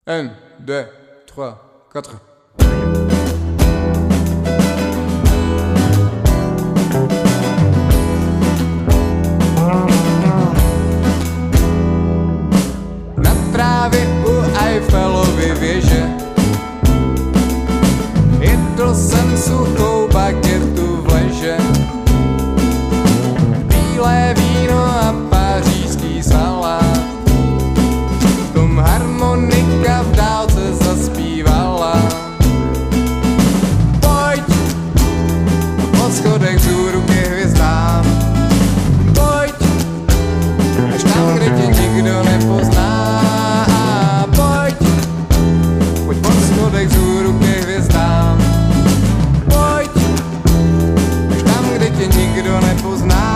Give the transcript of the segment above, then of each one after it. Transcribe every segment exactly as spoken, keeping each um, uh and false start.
Un, deux, trois, quatre. Na trávě u Eiffelovy věže jedl jsem suchou bagetu v leže, bílé víno a pařížský salát. V tom harmonika v dálce zaspívala. Pojď po schodech vzhůru ke hvězdám, pojď až tam, kde tě nikdo nepozná. Pojď, pojď po schodech vzhůru ke hvězdám, pojď až tam, kde tě nikdo nepozná.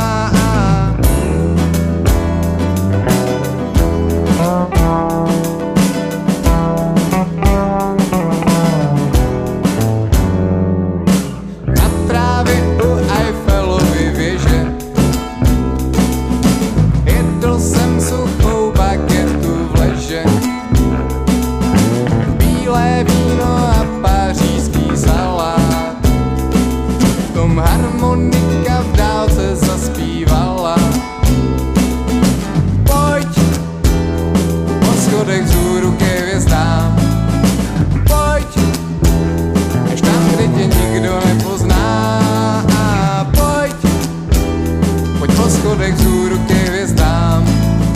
Jsem suchou bagetu v leže, bílé víno a pařížský salát. V tom harmonika v dálce zaspívala. Pojď po schodech vzhůru ke hvězdám, pojď až tam, kde tě nikdo nepozná. Pojď, pojď po schodech vzhůru ke hvězdám,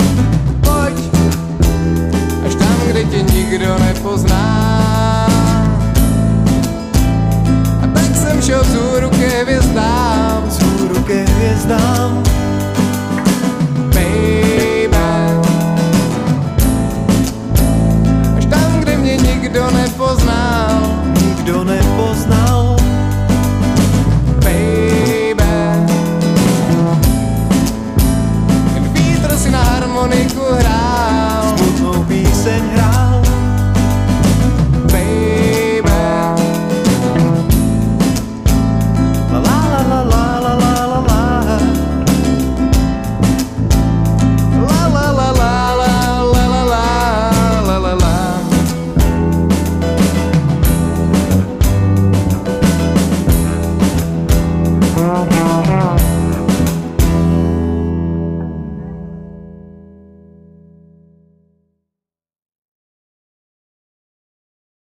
kde tě nikdo nepozná. A tak jsem šel vzhůru ke hvězdám, vzhůru ke hvězdám, baby, až tam, kde mě nikdo nepoznal, nikdo nepoznal, baby, jen vítr si na harmoniku hrál, smutnou píseň hrál.